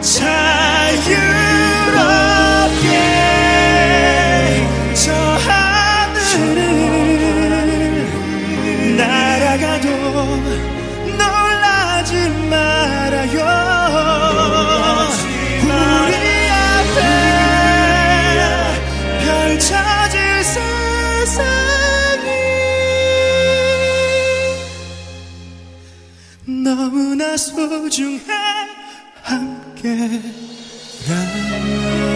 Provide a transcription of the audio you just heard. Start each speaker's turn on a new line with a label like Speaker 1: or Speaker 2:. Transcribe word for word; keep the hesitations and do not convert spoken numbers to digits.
Speaker 1: 자유롭게 저 하늘을 날아가도 놀라지 말아요. 우리 앞에 펼쳐질 세상이 너무나 소중해 함께라면